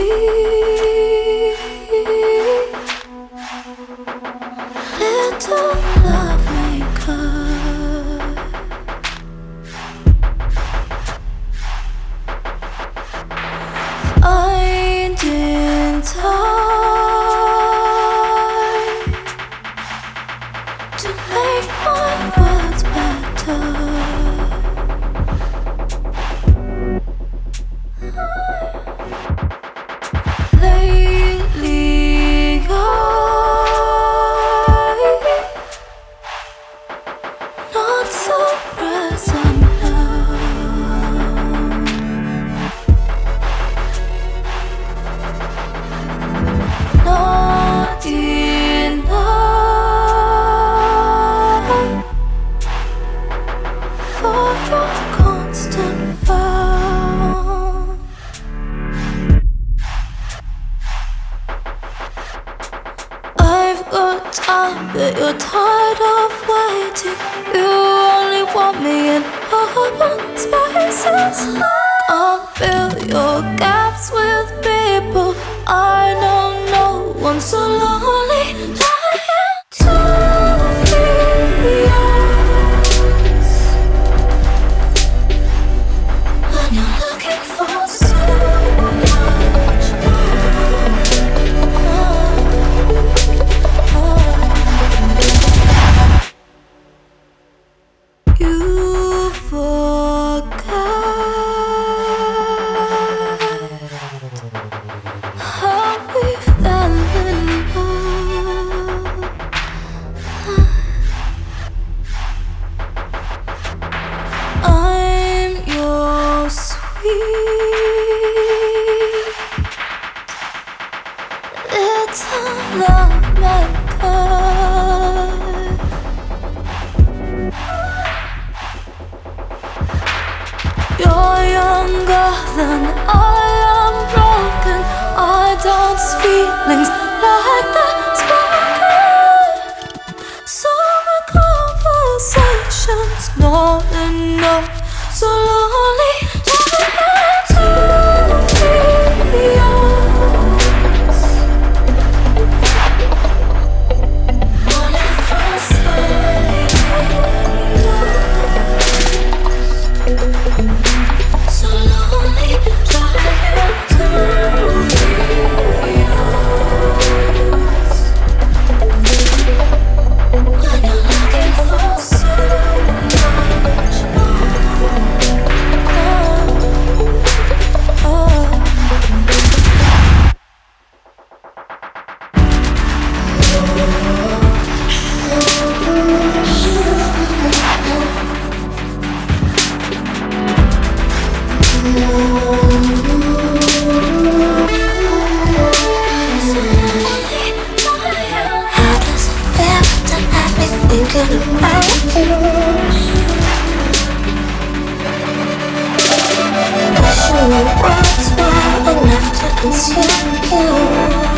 little love maker. Finding time to make my words better. Lately, I'm not so present now. Not enough for your constant frown. I've got time, but you're tired of waiting. You only want me in open spaces. Can't fill your gaps with people. I know no one's so lonely like you. To be yours when you're looking for so much more. You forgot how we fell in love. I'm your sweet little love maker. You're younger than I am broken. I dance feelings like the spoken. So my conversation's not enough. So lonely to be yours. Running from so lonely, trying to be yours. When you're looking for so much more. How does it feel to have me thinking about you? Wishing my words were enough to consume you.